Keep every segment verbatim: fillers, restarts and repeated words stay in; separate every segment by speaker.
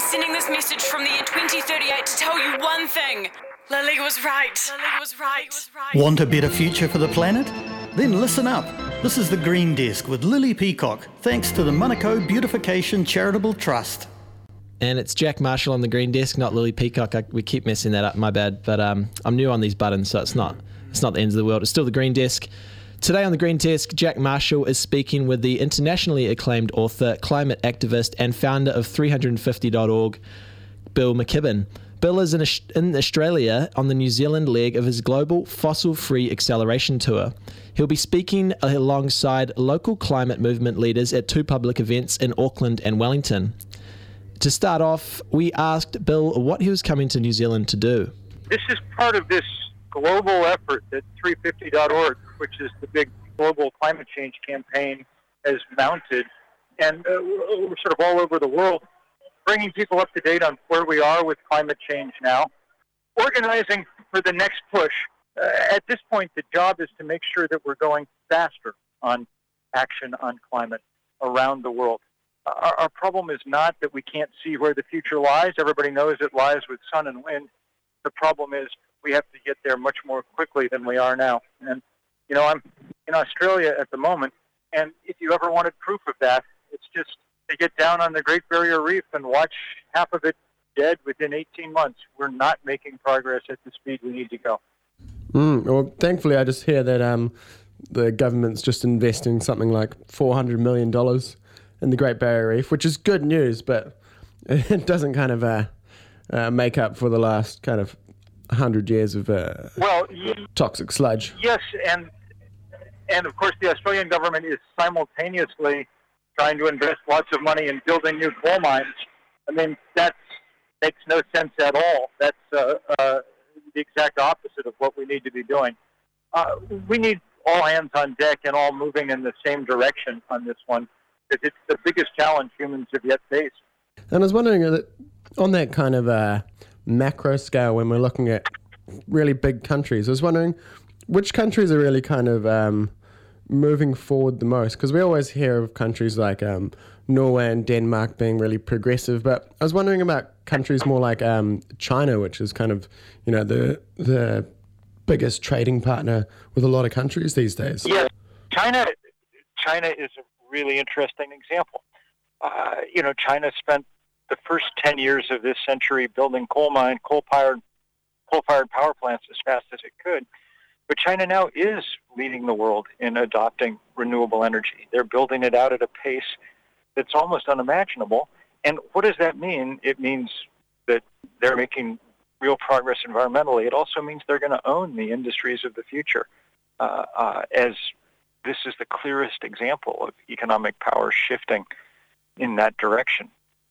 Speaker 1: sending this message from the year twenty thirty-eight to tell you one thing. Lily was right. Lily was right.
Speaker 2: Want a better future for the planet? Then listen up. This is The Green Desk with Lily Peacock, thanks to the Manukau Beautification Charitable Trust.
Speaker 3: And it's Jack Marshall on The Green Desk, not Lily Peacock. I, we keep messing that up, my bad. But um, I'm new on these buttons, so it's not it's not the end of the world. It's still The Green Desk. Today on The Green Desk, Jack Marshall is speaking with the internationally acclaimed author, climate activist, and founder of three fifty dot org, Bill McKibben. Bill is in, in Australia on the New Zealand leg of his global fossil-free acceleration tour. He'll be speaking alongside local climate movement leaders at two public events in Auckland and Wellington. To start off, we asked Bill what he was coming to New Zealand to do.
Speaker 4: This is part of this global effort that three fifty dot org, which is the big global climate change campaign, has mounted. And uh, we're sort of all over the world, bringing people up to date on where we are with climate change now, organizing for the next push. Uh, at this point, the job is to make sure that we're going faster on action on climate around the world. Our, our problem is not that we can't see where the future lies. Everybody knows it lies with sun and wind. The problem is we have to get there much more quickly than we are now. And, you know, I'm in Australia at the moment, and if you ever wanted proof of that, it's just to get down on the Great Barrier Reef and watch half of it dead within eighteen months. We're not making progress at the speed we need to go.
Speaker 5: Mm, well, thankfully, I just hear that um, the government's just investing something like four hundred million dollars in the Great Barrier Reef, which is good news, but it doesn't kind of uh, uh, make up for the last kind of one hundred years of uh,
Speaker 4: well,
Speaker 5: toxic sludge.
Speaker 4: Yes, and and of course the Australian government is simultaneously trying to invest lots of money in building new coal mines. I mean, that makes no sense at all. That's uh, uh, the exact opposite of what we need to be doing. Uh, we need all hands on deck and all moving in the same direction on this one, because it's the biggest challenge humans have yet faced.
Speaker 5: And I was wondering, uh, on that kind of uh, macro scale, when we're looking at really big countries, I was wondering which countries are really kind of um, moving forward the most, because we always hear of countries like um, Norway and Denmark being really progressive, but I was wondering about countries more like um, China, which is kind of, you know, the the biggest trading partner with a lot of countries these days.
Speaker 4: Yes, China, China is a really interesting example. Uh, you know, China spent the first ten years of this century building coal mine, coal-fired, coal-fired power plants as fast as it could. But China now is leading the world in adopting renewable energy. They're building it out at a pace that's almost unimaginable. And what does that mean? It means that they're making real progress environmentally. It also means they're going to own the industries of the future, uh, uh, as this is the clearest example of economic power shifting in that direction.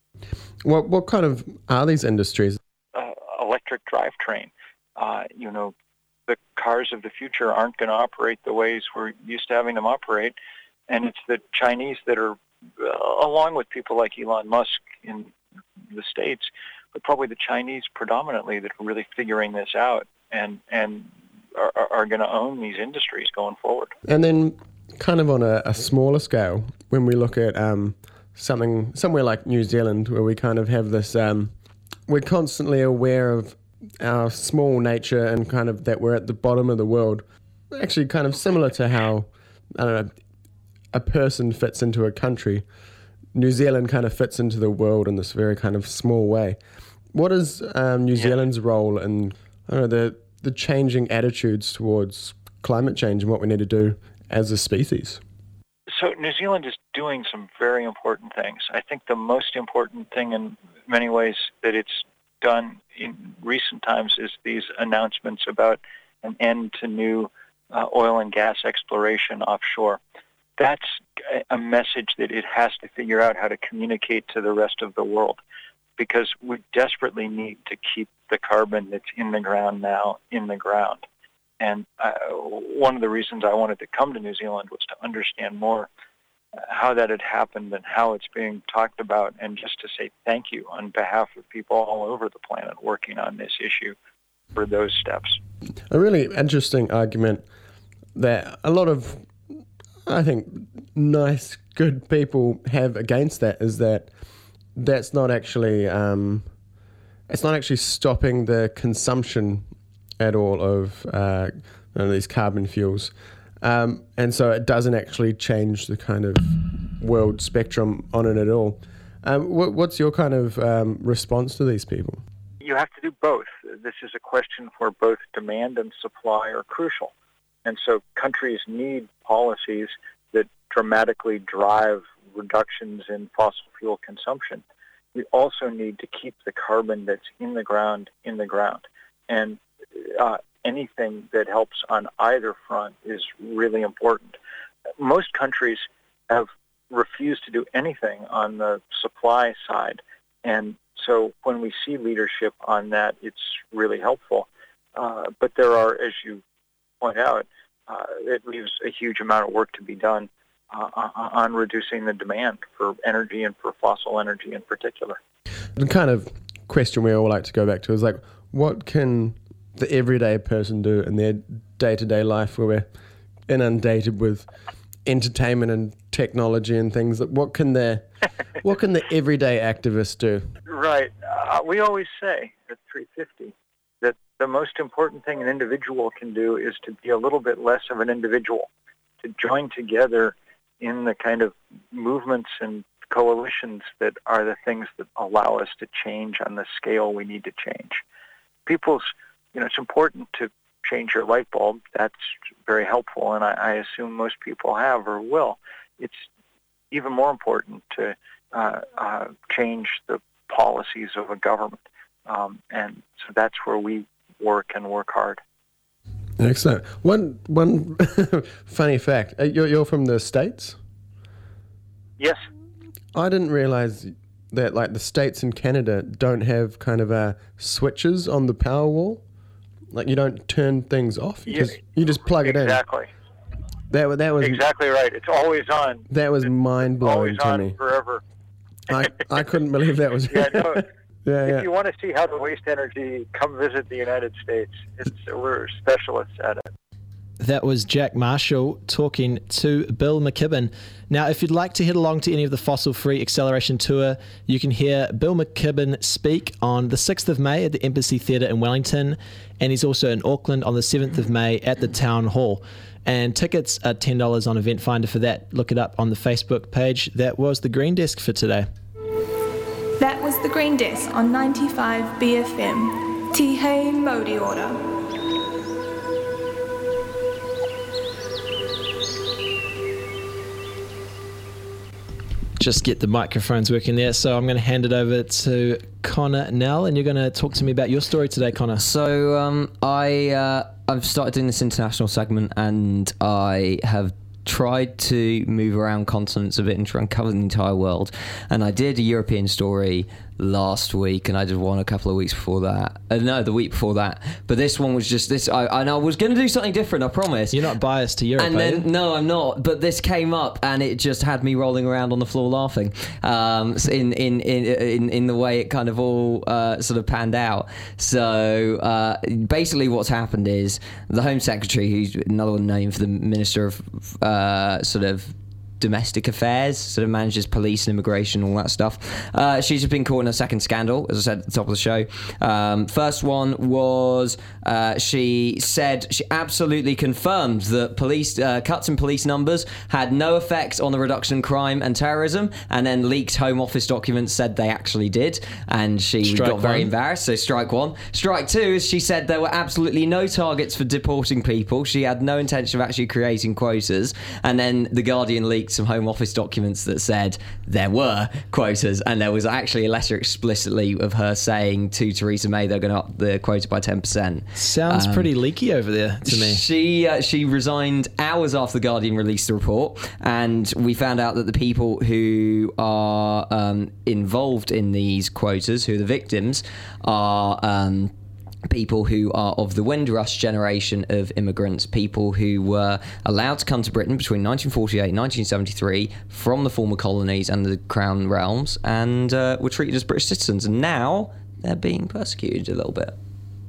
Speaker 5: What what kind of are these industries?
Speaker 4: Uh, electric drivetrain, uh, you know, the cars of the future aren't going to operate the ways we're used to having them operate. And it's the Chinese that are, uh, along with people like Elon Musk in the States, but probably the Chinese predominantly that are really figuring this out and, and are, are going to own these industries going forward.
Speaker 5: And then kind of on a, a smaller scale, when we look at um, something somewhere like New Zealand, where we kind of have this, um, we're constantly aware of our small nature and kind of that we're at the bottom of the world. Actually kind of similar to how, I don't know, a person fits into a country. New Zealand kind of fits into the world in this very kind of small way. What is um, New yeah. Zealand's role in, I don't know, the, the changing attitudes towards climate change and what we need to do as a species?
Speaker 4: So New Zealand is doing some very important things. I think the most important thing in many ways that it's done in recent times is these announcements about an end to new uh, oil and gas exploration offshore. That's a message that it has to figure out how to communicate to the rest of the world, because we desperately need to keep the carbon that's in the ground now in the ground. And uh, one of the reasons I wanted to come to New Zealand was to understand more how that had happened and how it's being talked about, and just to say thank you on behalf of people all over the planet working on this issue for those steps.
Speaker 5: A really interesting argument that a lot of, I think, nice, good people have against that is that that's not actually um, it's not actually stopping the consumption at all of uh, you know, these carbon fuels, um, and so it doesn't actually change the kind of world spectrum on it at all. Um, what, what's your kind of um, response to these people?
Speaker 4: You have to do both. This is a question where both demand and supply are crucial. And so countries need policies that dramatically drive reductions in fossil fuel consumption. We also need to keep the carbon that's in the ground in the ground. And uh, anything that helps on either front is really important. Most countries have refused to do anything on the supply side. And so when we see leadership on that, it's really helpful. Uh, but there are, as you point out, uh, it leaves a huge amount of work to be done uh, on reducing the demand for energy and for fossil energy in particular.
Speaker 5: The kind of question we all like to go back to is like, what can the everyday person do in their day-to-day life where we're inundated with entertainment and technology and things? What can the what can the everyday activist do?
Speaker 4: Right. Uh, we always say at three fifty that the most important thing an individual can do is to be a little bit less of an individual, to join together in the kind of movements and coalitions that are the things that allow us to change on the scale we need to change. People's, you know, it's important to change your light bulb. That's very helpful, and I, I assume most people have or will. It's even more important to uh, uh, change the policies of a government, um, and so that's where we work and work hard.
Speaker 5: Excellent. One one funny fact: you're, you're from the States?
Speaker 4: Yes.
Speaker 5: I didn't realize that like the States and Canada don't have kind of uh, switches on the power wall. Like you don't turn things off. You, yeah, just, you just plug
Speaker 4: exactly.
Speaker 5: it in.
Speaker 4: Exactly.
Speaker 5: That that was
Speaker 4: exactly right. It's always on.
Speaker 5: That was mind blowing to
Speaker 4: on
Speaker 5: me.
Speaker 4: Forever.
Speaker 5: I I couldn't believe that was.
Speaker 4: yeah, no,
Speaker 5: yeah,
Speaker 4: if
Speaker 5: yeah.
Speaker 4: you want to see how to waste energy, come visit the United States. It's, we're specialists at it.
Speaker 3: That was Jack Marshall talking to Bill McKibben. Now, if you'd like to head along to any of the Fossil Free Acceleration Tour, you can hear Bill McKibben speak on the sixth of May at the Embassy Theatre in Wellington, and he's also in Auckland on the seventh of May at the Town Hall. And tickets are ten dollars on Event Finder for that. Look it up on the Facebook page. That was the Green Desk for today.
Speaker 6: That was the Green Desk on ninety-five B F M. Tihei Modi Order.
Speaker 3: Just get the microphones working there. So I'm going to hand it over to Connor Nell, and you're going to talk to me about your story today, Connor.
Speaker 7: So um, I, uh, I've started doing this international segment, and I have tried to move around continents a bit and try and cover the entire world. And I did a European story last week, and I did one a couple of weeks before that. Uh, no, the week before that. But this one was just this. I, and I was going to do something different, I promise.
Speaker 3: You're not biased to Europe,
Speaker 7: and
Speaker 3: are
Speaker 7: then
Speaker 3: you?
Speaker 7: No, I'm not. But this came up, and it just had me rolling around on the floor laughing. Um, in, in in in in the way it kind of all uh, sort of panned out. So uh, basically, what's happened is the Home Secretary, who's another name for the Minister of uh, sort of domestic affairs, sort of manages police and immigration, all that stuff. Uh, she's just been caught in a second scandal, as I said at the top of the show. Um, first one was uh, she said she absolutely confirmed that police uh, cuts in police numbers had no effect on the reduction in crime and terrorism, and then leaked Home Office documents said they actually did, and she
Speaker 3: Strike
Speaker 7: got very
Speaker 3: one.
Speaker 7: embarrassed. So strike one. Strike two is she said there were absolutely no targets for deporting people. She had no intention of actually creating quotas, and then The Guardian leaked some Home Office documents that said there were quotas, and there was actually a letter explicitly of her saying to Theresa May they're going to up the quota by ten percent.
Speaker 3: Sounds
Speaker 7: Um,
Speaker 3: pretty leaky over there to me.
Speaker 7: She uh, she resigned hours after The Guardian released the report, and we found out that the people who are um, involved in these quotas, who are the victims, are Um, people who are of the Windrush generation of immigrants, people who were allowed to come to Britain between nineteen forty-eight and nineteen seventy-three from the former colonies and the Crown realms, and uh, were treated as British citizens, and now they're being persecuted a little bit.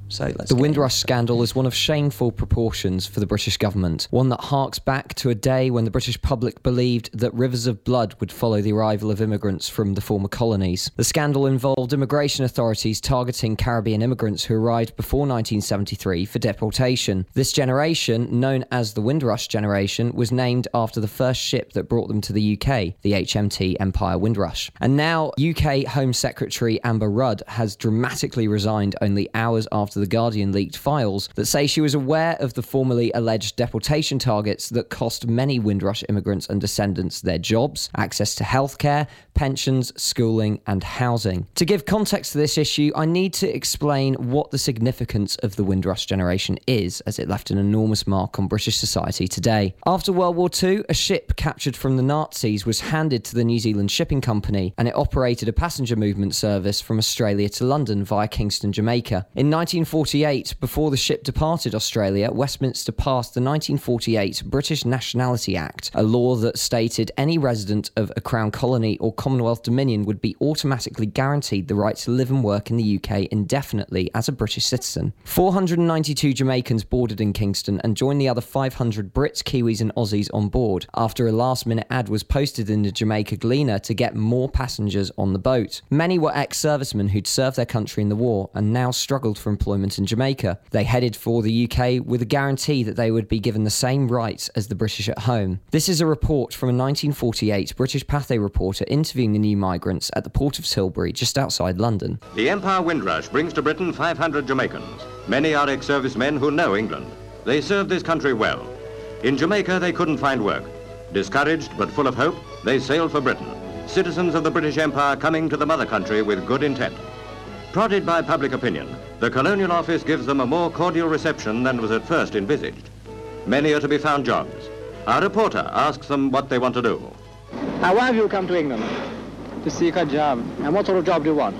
Speaker 7: So let's the Windrush scandal is one of shameful proportions for the British government, one that harks back to a day when the British public believed that rivers of blood would follow the arrival of immigrants from the former colonies. The scandal involved immigration authorities targeting Caribbean immigrants who arrived before nineteen seventy-three for deportation. This generation, known as the Windrush generation, was named after the first ship that brought them to the U K, the H M T Empire Windrush. And now U K Home Secretary Amber Rudd has dramatically resigned only hours after The Guardian leaked files that say she was aware of the formerly alleged deportation targets that cost many Windrush immigrants and descendants their jobs, access to healthcare, pensions, schooling and housing. To give context to this issue, I need to explain what the significance of the Windrush generation is, as it left an enormous mark on British society today. After World War Two, a ship captured from the Nazis was handed to the New Zealand Shipping Company, and it operated a passenger movement service from Australia to London via Kingston, Jamaica. In nineteen forty-eight, before the ship departed Australia, Westminster passed the nineteen forty-eight British Nationality Act, a law that stated any resident of a Crown colony or Commonwealth Dominion would be automatically guaranteed the right to live and work in the U K indefinitely as a British citizen. four hundred ninety-two Jamaicans boarded in Kingston and joined the other five hundred Brits, Kiwis and Aussies on board, after a last-minute ad was posted in the Jamaica Gleaner to get more passengers on the boat. Many were ex-servicemen who'd served their country in the war and now struggled for employment in Jamaica. They headed for the U K with a guarantee that they would be given the same rights as the British at home. This is a report from a nineteen forty-eight British Pathé reporter interviewing the new migrants at the port of Tilbury, just outside London.
Speaker 8: The Empire Windrush brings to Britain five hundred Jamaicans. Many are ex-servicemen who know England. They served this country well. In Jamaica, they couldn't find work. Discouraged but full of hope, they sailed for Britain, citizens of the British Empire coming to the mother country with good intent. Prodded by public opinion, the Colonial Office gives them a more cordial reception than was at first envisaged. Many are to be found jobs. Our reporter asks them what they want to do.
Speaker 9: Now, why have you come to England?
Speaker 10: To seek a job.
Speaker 9: And what sort of job do you want?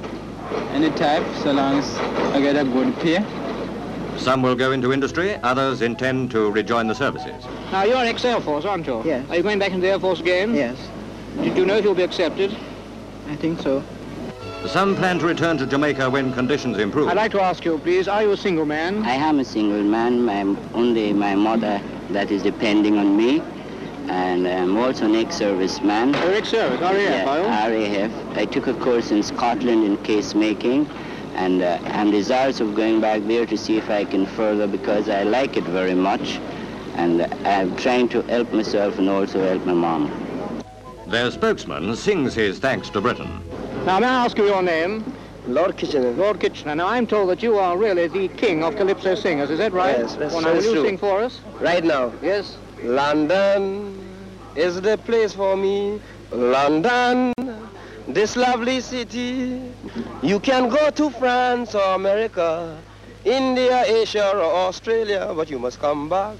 Speaker 10: Any type, so long as I get a good pay.
Speaker 8: Some will go into industry, others intend to rejoin the services.
Speaker 9: Now, you're ex-Air Force, aren't you?
Speaker 10: Yes.
Speaker 9: Are you going back into the Air Force again?
Speaker 10: Yes.
Speaker 9: Did you know if you'll be accepted?
Speaker 10: I think so.
Speaker 8: Some plan to return to Jamaica when conditions improve.
Speaker 9: I'd like to ask you, please, are you a single man?
Speaker 11: I am a single man. My, only my mother that is depending on me. And I'm also an ex-serviceman.
Speaker 9: You're ex-service, R A F, are you?
Speaker 11: R A F. I took a course in Scotland in case making, and uh, I'm desirous of going back there to see if I can further, because I like it very much, and uh, I'm trying to help myself and also help my mom.
Speaker 8: Their spokesman sings his thanks to Britain.
Speaker 9: Now, may I ask you your name?
Speaker 10: Lord Kitchener.
Speaker 9: Lord Kitchener. Now, I'm told that you are really the king of calypso singers, is that right?
Speaker 10: Yes, that's
Speaker 9: well, now, will you
Speaker 10: true.
Speaker 9: sing for us?
Speaker 10: Right now.
Speaker 9: Yes.
Speaker 10: London is the place for me. London, this lovely city. You can go to France or America, India, Asia or Australia, but you must come back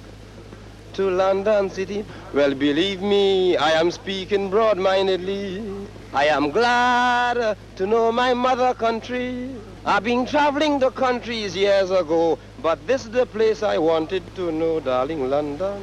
Speaker 10: to London City. Well, believe me, I am speaking broad-mindedly. I am glad to know my mother country. I've been traveling the countries years ago, but this is the place I wanted to know, darling, London.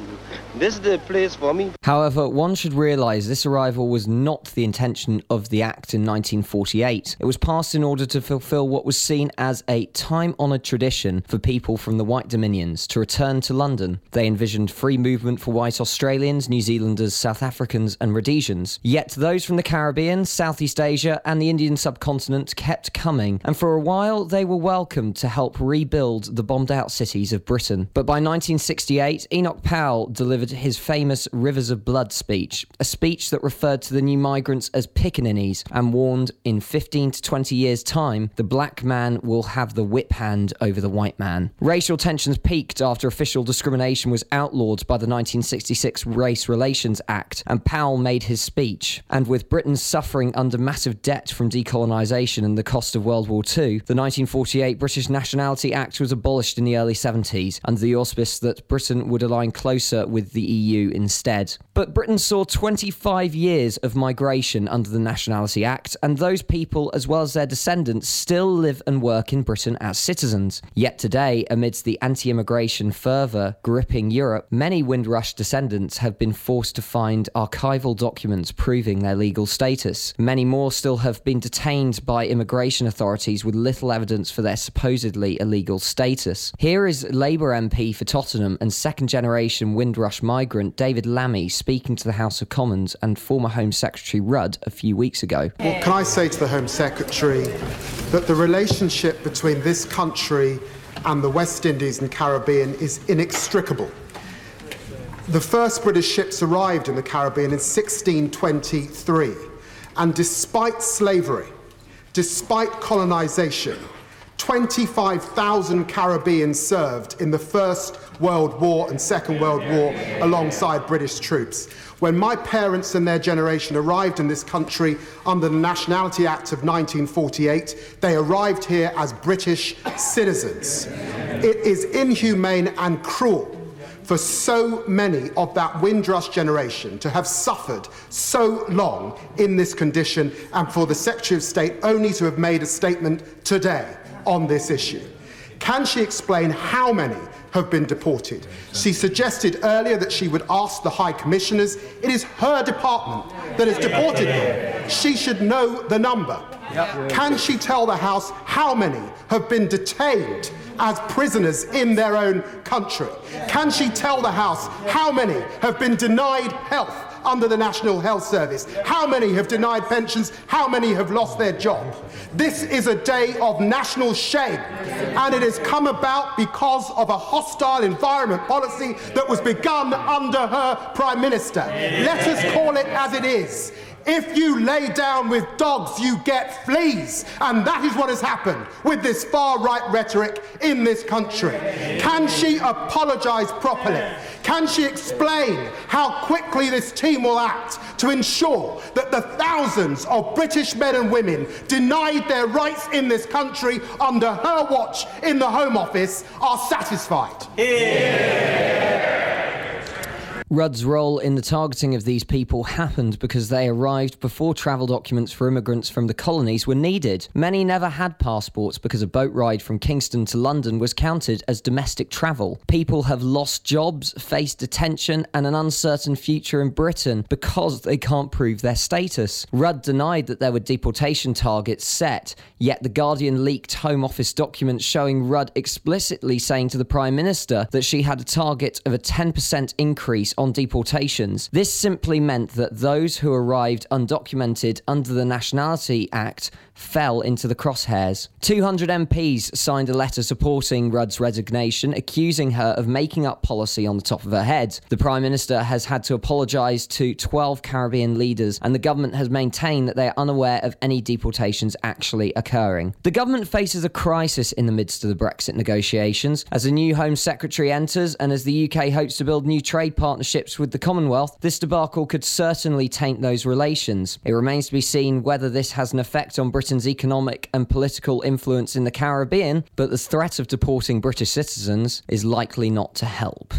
Speaker 10: This is the place for me.
Speaker 7: However, one should realise this arrival was not the intention of the Act in nineteen forty-eight. It was passed in order to fulfil what was seen as a time-honoured tradition for people from the White Dominions to return to London. They envisioned free movement for white Australians, New Zealanders, South Africans and Rhodesians. Yet those from the Caribbean, Southeast Asia and the Indian subcontinent kept coming, and for a while they were welcomed to help rebuild the bombed-out cities of Britain. But by nineteen sixty-eight, Enoch Powell delivered his famous Rivers of Blood speech, a speech that referred to the new migrants as pickaninnies and warned in fifteen to twenty years' time, the black man will have the whip hand over the white man. Racial tensions peaked after official discrimination was outlawed by the nineteen sixty-six Race Relations Act, and Powell made his speech. And with Britain suffering under massive debt from decolonisation and the cost of World War Two, the nineteen forty-eight British Nationality Act was abolished in the early seventies, under the auspice that Britain would align closer with with the E U instead. But Britain saw twenty-five years of migration under the Nationality Act, and those people, as well as their descendants, still live and work in Britain as citizens. Yet today, amidst the anti-immigration fervour gripping Europe, many Windrush descendants have been forced to find archival documents proving their legal status. Many more still have been detained by immigration authorities with little evidence for their supposedly illegal status. Here is Labour M P for Tottenham and second-generation Windrush migrant David Lammy speaking to the House of Commons and former Home Secretary Rudd a few weeks ago.
Speaker 12: Well, can I say to the Home Secretary that the relationship between this country and the West Indies and Caribbean is inextricable. The first British ships arrived in the Caribbean in sixteen twenty-three, and despite slavery, despite colonisation, twenty-five thousand Caribbeans served in the First World War and Second World War alongside British troops. When my parents and their generation arrived in this country under the Nationality Act of nineteen forty-eight, they arrived here as British citizens. It is inhumane and cruel for so many of that Windrush generation to have suffered so long in this condition, and for the Secretary of State only to have made a statement today on this issue. Can she explain how many have been deported? She suggested earlier that she would ask the High Commissioners. It is her department that has deported them. She should know the number. Yep. Can she tell the House how many have been detained as prisoners in their own country? Can she tell the House how many have been denied health under the National Health Service? How many have denied pensions? How many have lost their job? This is a day of national shame, and it has come about because of a hostile environment policy that was begun under her Prime Minister. Let us call it as it is. If you lay down with dogs, you get fleas. And that is what has happened with this far-right rhetoric in this country. Can she apologise properly? Can she explain how quickly this team will act to ensure that the thousands of British men and women denied their rights in this country under her watch in the Home Office are satisfied?
Speaker 7: Yeah. Rudd's role in the targeting of these people happened because they arrived before travel documents for immigrants from the colonies were needed. Many never had passports because a boat ride from Kingston to London was counted as domestic travel. People have lost jobs, faced detention and an uncertain future in Britain because they can't prove their status. Rudd denied that there were deportation targets set, yet The Guardian leaked Home Office documents showing Rudd explicitly saying to the Prime Minister that she had a target of a ten percent increase on deportations. This simply meant that those who arrived undocumented under the Nationality Act fell into the crosshairs. two hundred M Ps signed a letter supporting Rudd's resignation, accusing her of making up policy on the top of her head. The Prime Minister has had to apologise to twelve Caribbean leaders, and the government has maintained that they are unaware of any deportations actually occurring. The government faces a crisis in the midst of the Brexit negotiations. As a new Home Secretary enters, and as the U K hopes to build new trade partnerships with the Commonwealth, this debacle could certainly taint those relations. It remains to be seen whether this has an effect on Britain's economic and political influence in the Caribbean, but the threat of deporting British citizens is likely not to help.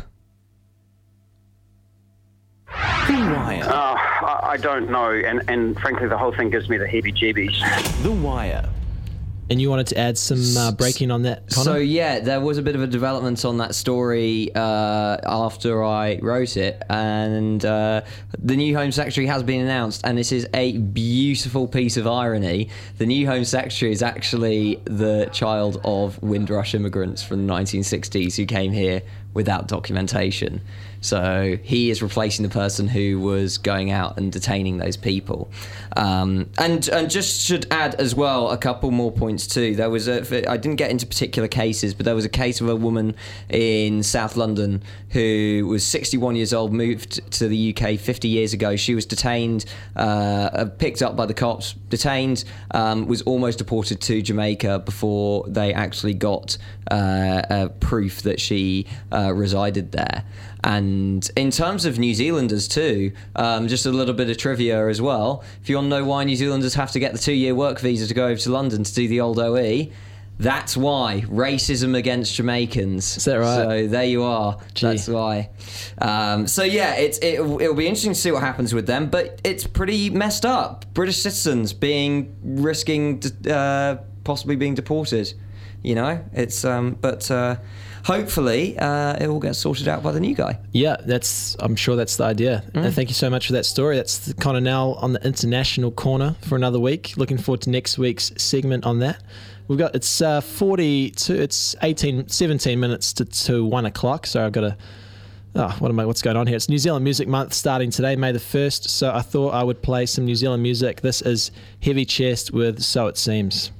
Speaker 13: The Wire. Uh, I don't know, and, and frankly the whole thing gives me the heebie-jeebies.
Speaker 3: The Wire. And you wanted to add some uh, breaking on that, Connor?
Speaker 7: So, yeah, there was a bit of a development on that story uh, after I wrote it, and uh, the new Home Secretary has been announced, and this is a beautiful piece of irony. The new Home Secretary is actually the child of Windrush immigrants from the nineteen sixties who came here without documentation. So he is replacing the person who was going out and detaining those people. Um, and and just should add as well a couple more points too. There was a, I didn't get into particular cases, but there was a case of a woman in South London who was sixty-one years old, moved to the U K fifty years ago. She was detained, uh, picked up by the cops, detained, um, was almost deported to Jamaica before they actually got uh, uh, proof that she uh, resided there. And in terms of New Zealanders too, um, just a little bit of trivia as well. If you want to know why New Zealanders have to get the two-year work visa to go over to London to do the old O E, That's why. Racism against Jamaicans.
Speaker 3: Is that right?
Speaker 7: So there you are.
Speaker 3: Gee.
Speaker 7: That's why. Um, so yeah, it's, it, it'll be interesting to see what happens with them, but it's pretty messed up. British citizens being, risking uh, possibly being deported. You know, it's, um, but uh, hopefully uh, it will get sorted out by the new guy.
Speaker 3: Yeah, that's. I'm sure that's the idea.
Speaker 7: Mm.
Speaker 3: And thank you so much for that story. That's kind of now on the international corner for another week. Looking forward to next week's segment on that. We've got it's uh, forty-two. It's eighteen, seventeen minutes to, to one o'clock. So I've got to. Oh, what am I? What's going on here? It's New Zealand Music Month starting today, May the first. So I thought I would play some New Zealand music. This is Heavy Chest with So It Seems.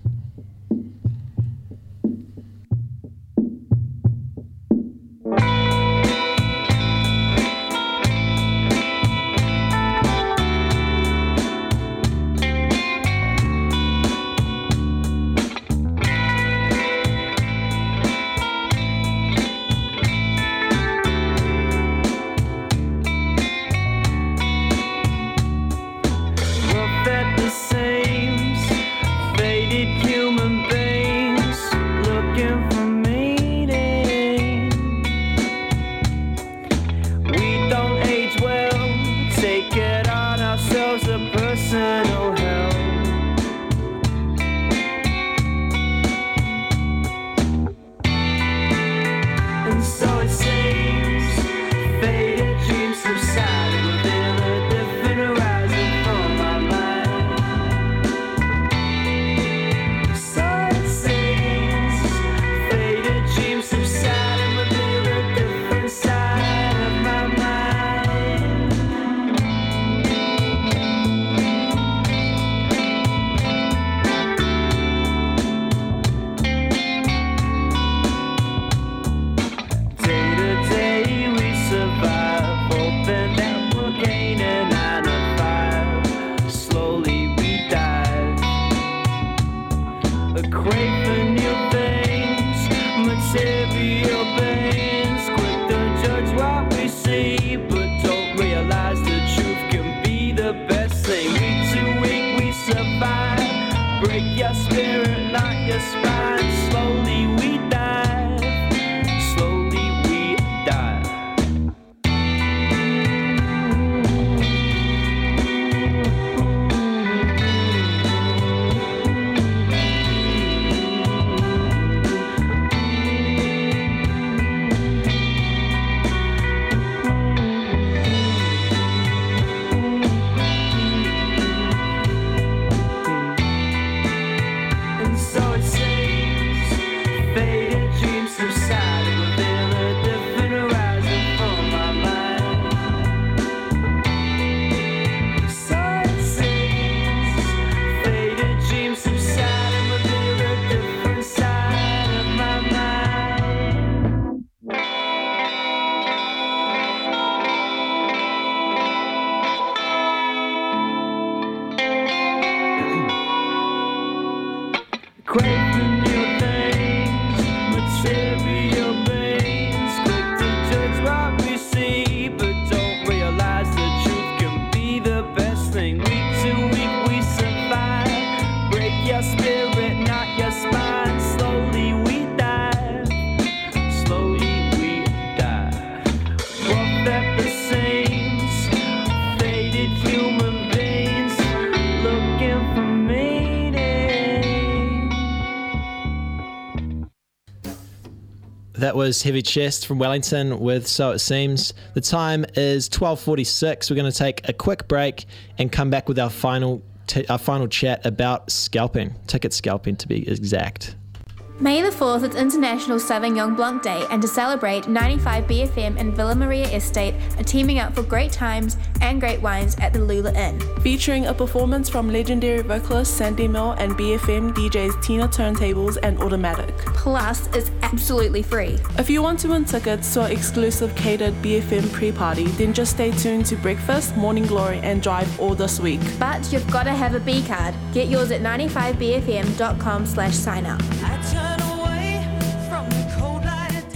Speaker 3: That was Heavy Chest from Wellington with So It Seems. The time is twelve forty-six. We're going to take a quick break and come back with our final t- our final chat about scalping, ticket scalping to be exact.
Speaker 6: May the fourth is International Sauvignon Blanc Day, and to celebrate, ninety-five B F M and Villa Maria Estate are teaming up for great times and great wines at the Lula Inn.
Speaker 14: Featuring a performance from legendary vocalist Sandy Mill and B F M D Js Tina Turntables and Automatic.
Speaker 6: Plus, it's absolutely free.
Speaker 14: If you want to win tickets to our exclusive catered B F M pre-party, then just stay tuned to breakfast, morning glory and drive all this week.
Speaker 6: But you've got to have a B card. Get yours at ninety-five b f m dot com slash sign up.
Speaker 15: I turn away from the cold light of day.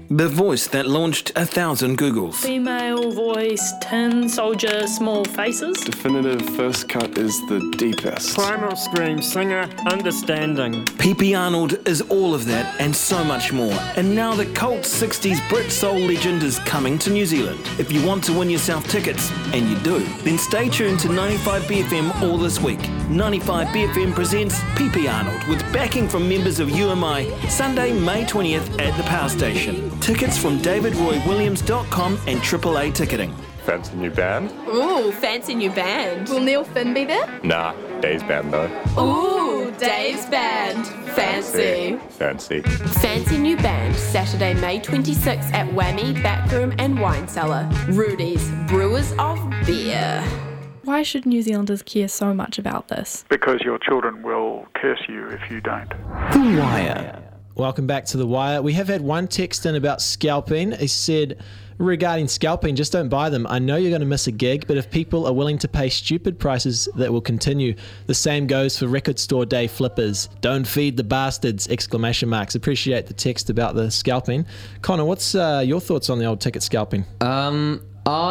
Speaker 15: the voice that launched a thousand Googles.
Speaker 16: Female voice, tin soldier, small faces.
Speaker 17: Definitive first cut is the deepest.
Speaker 18: Primal scream singer, understanding.
Speaker 15: P P Arnold is all of that and so much more. And now the cult sixties Brit soul legend is coming to New Zealand. If you want to win yourself tickets, and you do, then stay tuned to ninety-five B F M all this week. ninety-five B F M presents P P Arnold with backing from members of U M I, Sunday, May twentieth at the Power Station. Tickets from david roy williams dot com and triple A Ticketing.
Speaker 19: Fancy new band?
Speaker 20: Ooh, fancy new band. Will Neil Finn be there?
Speaker 19: Nah, Dave's band though.
Speaker 20: Ooh, Dave's band. Fancy.
Speaker 19: Fancy.
Speaker 20: Fancy new band, Saturday, May twenty-sixth at Whammy, Backroom and Wine Cellar. Rudy's, Brewers of Beer.
Speaker 21: Why should New Zealanders care so much about this?
Speaker 4: Because your children will curse you if you don't.
Speaker 3: The Wire. Welcome back to The Wire. We have had one text in about scalping. He said, regarding scalping, just don't buy them. I know you're going to miss a gig, but if people are willing to pay stupid prices, that will continue. The same goes for record store day flippers. Don't feed the bastards! Exclamation marks. Appreciate the text about the scalping. Connor, what's uh, your thoughts on the old ticket scalping?
Speaker 7: Um,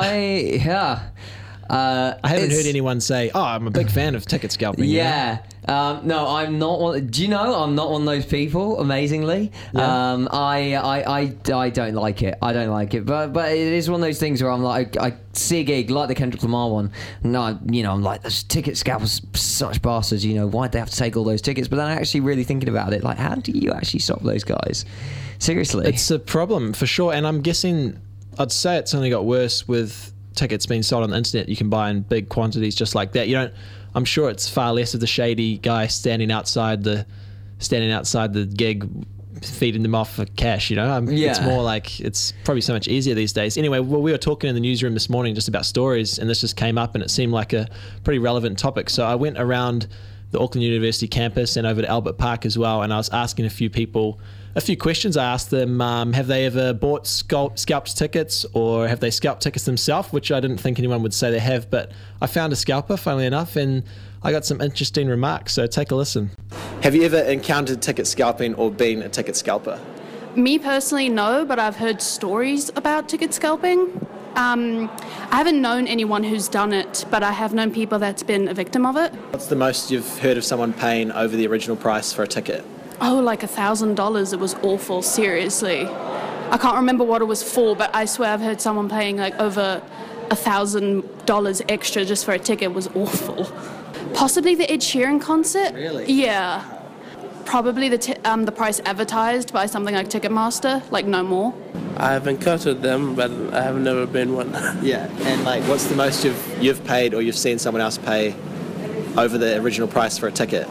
Speaker 7: I yeah. Uh,
Speaker 3: I haven't heard anyone say, "Oh, I'm a big fan of ticket scalping."
Speaker 7: Yeah, um, no, I'm not one. Do you know I'm not one of those people? Amazingly,
Speaker 3: Yeah.
Speaker 7: um, I, I, I, I don't like it. I don't like it. But but it is one of those things where I'm like, I, I see a gig like the Kendrick Lamar one. No, you know, I'm like, those ticket scalpers, such bastards. You know, why'd they have to take all those tickets? But then I'm actually really thinking about it. Like, how do you actually stop those guys? Seriously,
Speaker 3: It's a problem for sure, and I'm guessing I'd say it's only got worse with tickets being sold on the internet. You can buy in big quantities just like that. You don't. I'm sure it's far less of the shady guy standing outside the standing outside the gig, feeding them off for cash. You know, um,
Speaker 7: Yeah.
Speaker 3: it's more like it's probably so much easier these days. Anyway, well, we were talking in the newsroom this morning just about stories, and this just came up, and it seemed like a pretty relevant topic. So I went around the Auckland University campus and over to Albert Park as well, and I was asking a few people a few questions. I asked them, um, have they ever bought scalp, scalped tickets, or have they scalped tickets themselves, which I didn't think anyone would say they have, but I found a scalper, funnily enough, and I got some interesting remarks, so take a listen.
Speaker 22: Have you ever encountered ticket scalping or been a ticket scalper?
Speaker 23: Me personally, no, but I've heard stories about ticket scalping. Um, I haven't known anyone who's done it, but I have known people that's been a victim of it.
Speaker 22: What's the most you've heard of someone paying over the original price for a ticket?
Speaker 23: Oh, like a thousand dollars. It was awful, seriously. I can't remember what it was for, but I swear I've heard someone paying like over a thousand dollars extra just for a ticket. It was awful. Possibly the Ed Sheeran concert.
Speaker 22: Really?
Speaker 23: Yeah. Probably the t- um, the price advertised by something like Ticketmaster, like no more.
Speaker 24: I've encountered them, but I have never been one.
Speaker 22: Yeah, and like, what's the most you've you've paid or you've seen someone else pay over the original price for a ticket?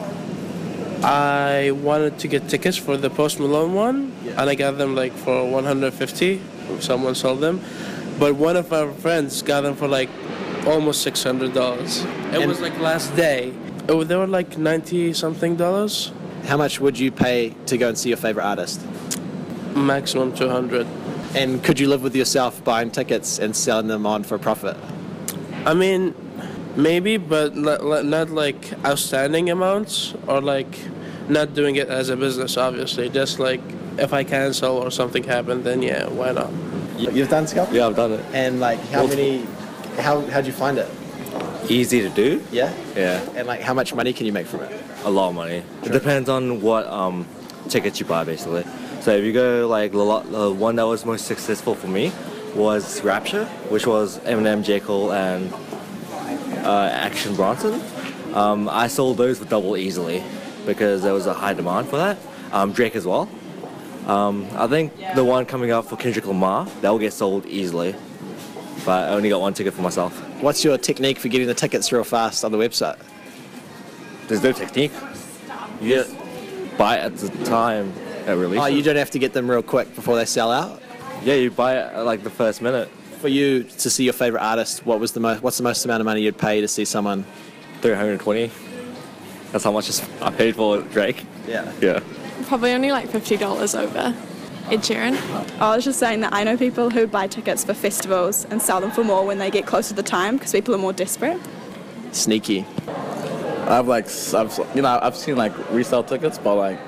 Speaker 24: I wanted to get tickets for the Post Malone one, yeah. and I got them like for one hundred fifty. Someone sold them, but one of our friends got them for like almost six hundred dollars. It and was like last day. Oh, they were like ninety something dollars.
Speaker 22: How much would you pay to go and see your favorite artist?
Speaker 24: Maximum two hundred.
Speaker 22: And could you live with yourself buying tickets and selling them on for profit?
Speaker 24: I mean, maybe, but not, not like outstanding amounts, or like not doing it as a business, obviously. Just like if I cancel or something happened, then yeah, why not?
Speaker 22: You've done scalping?
Speaker 19: Yeah, I've done it.
Speaker 22: And like, how
Speaker 19: Multiple.
Speaker 22: many, how, how'd you find it?
Speaker 19: Easy to do.
Speaker 22: Yeah?
Speaker 19: Yeah.
Speaker 22: And like, how much money can you make from it?
Speaker 19: A lot of money. It depends on what um, tickets you buy, basically. So if you go like the, lot, the one that was most successful for me was Rapture, which was Eminem, J. Cole, and uh, Action Bronson. Um, I sold those for double easily because there was a high demand for that. Um, Drake as well. Um, I think the one coming up for Kendrick Lamar, that will get sold easily. But I only got one ticket for myself.
Speaker 22: What's your technique for getting the tickets real fast on the website?
Speaker 19: There's no technique. You just buy it at the time at release.
Speaker 22: Oh, you don't have to get them real quick before they sell out?
Speaker 19: Yeah, you buy it at like the first minute.
Speaker 22: For you to see your favorite artist, what was the most? What's the most amount of money you'd pay to see someone?
Speaker 19: three hundred twenty. That's how much I paid for Drake.
Speaker 22: Yeah.
Speaker 19: Yeah.
Speaker 25: Probably only like fifty dollars over Ed Sheeran. I was just saying that I know people who buy tickets for festivals and sell them for more when they get closer to the time because people are more desperate.
Speaker 22: Sneaky.
Speaker 26: I've like, I've, you know, I've seen like resale tickets, but like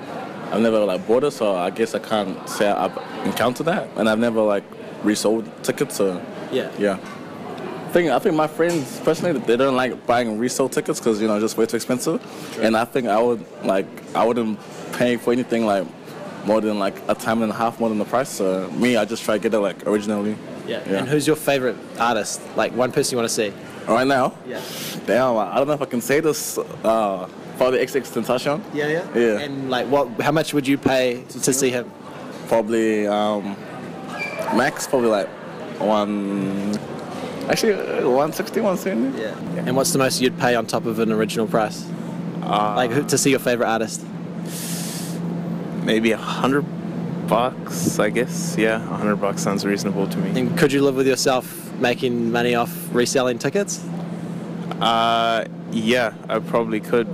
Speaker 1: I've never like bought it, so I guess I can't say I've encountered that. And I've never like resold tickets, so
Speaker 22: Yeah.
Speaker 1: yeah. I think I think my friends personally they don't like buying resale tickets because you know just way too expensive.
Speaker 22: Sure.
Speaker 1: And I think I would like I wouldn't pay for anything like more than like a time and a half more than the price. So me, I just try to get it like originally.
Speaker 22: Yeah.
Speaker 1: Yeah.
Speaker 22: And who's your favorite artist? Like one person you want to see?
Speaker 1: Right now?
Speaker 22: Yeah.
Speaker 1: Damn, I don't know if I can say this. Uh, probably X X Tentacion.
Speaker 22: Yeah, yeah.
Speaker 1: Yeah.
Speaker 22: And like, what? How much would you pay to see him?
Speaker 1: Probably um, max, probably like one. Actually, uh, one sixty, one seventy.
Speaker 22: Yeah. And what's the most you'd pay on top of an original price?
Speaker 2: Uh,
Speaker 22: like who, to see your favorite artist?
Speaker 2: Maybe a hundred bucks, I guess. Yeah, a hundred bucks sounds reasonable to me.
Speaker 22: And could you live with yourself making money off reselling tickets?
Speaker 2: Uh, yeah, I probably could.